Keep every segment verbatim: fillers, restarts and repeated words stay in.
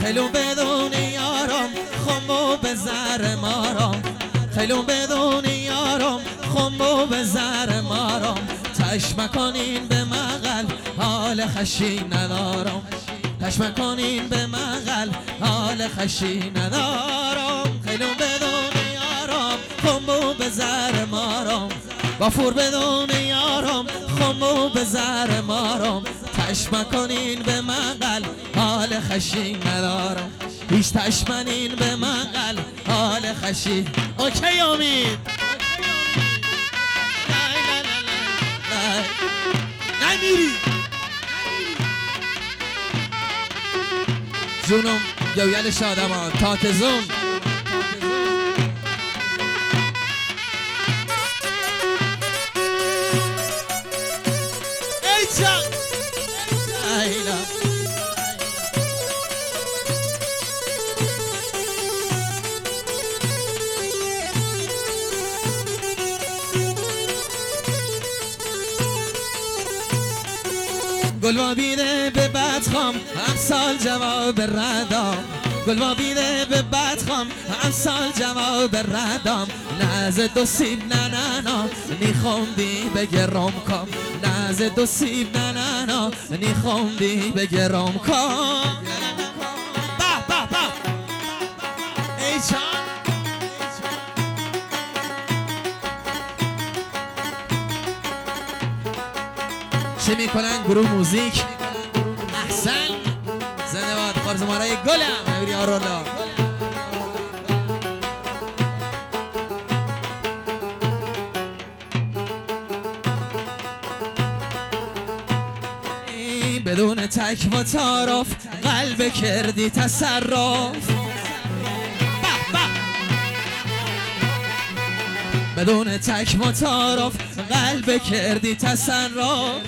خیلون بدون یارم خمو به زر مارم خیلون بدون یارم خمو به زر مارم چشم کنین به مغل حال خشی ندارم چشم کنین به مغل حال خشی ندارم خیلون بدون یارم خمو به زر مارم وافور بدون یارم خمو به زر مارم چشم کنین به مغل حال خشی ندارم هیچ تشمنین به مغل حال خشی اوکی امید نمیری جونم گویل شادمان تاتزون ای جان ایلا گل وابیده به بدخام امسال جواب ردام گل وابیده به بدخام امسال جواب ردام نز دو سیب نه نه نه نیخوندی بگرم کام نز دو سیب نه نه نه نیخوندی بگرم کام به به به ای جان چه میکنن گروه موزیک احسن زنده باد خارزمارای گلم نوری آرولا بدون تک و تعارف قلب کردی تصرف بدون تک و تعارف قلب کردی تصرف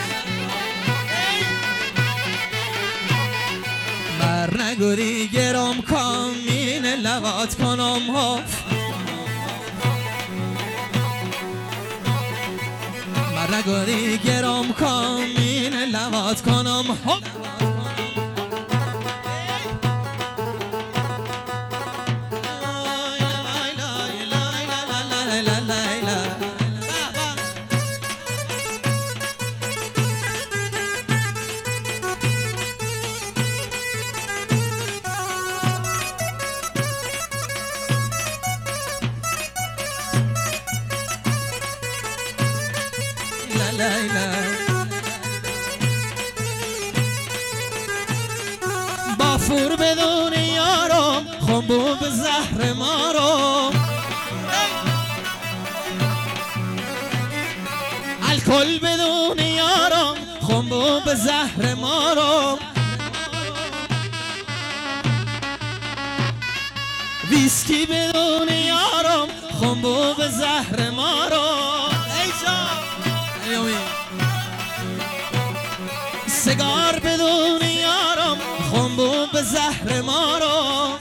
بر نگوری گرام کامین لوات کنم هف بر نگوری گرام کامین لوات کنم هف بافور بدون یارم خمبو به زهر مارم الکل بدون یارم خمبو به زهر مارم ویسکی بدون یارم خمبو به زهر مارم ای جان سگار بدون یارم خمبو به زهر مارم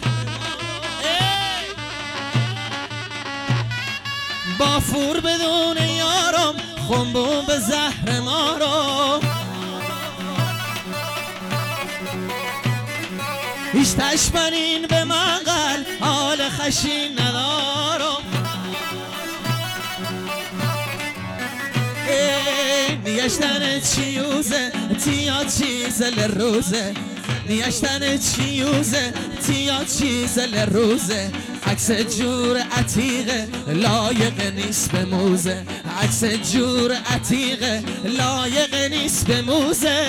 بافور بدون یارم خمبو به زهر مارم هیچ تشمنین به مغل حال خشین ندارم نیشتن چیوزه تیا چیز لروزه نیشتن چیوزه تیا چیز لروزه عکس جور عتیقه لایق نیست به موزه عکس جور عتیقه لایق نیست به موزه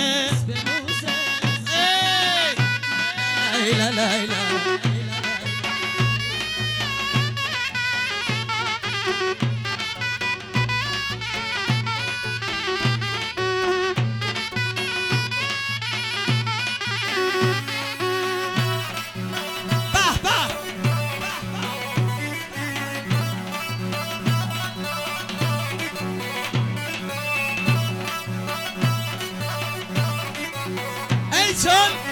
ای لا لا لا son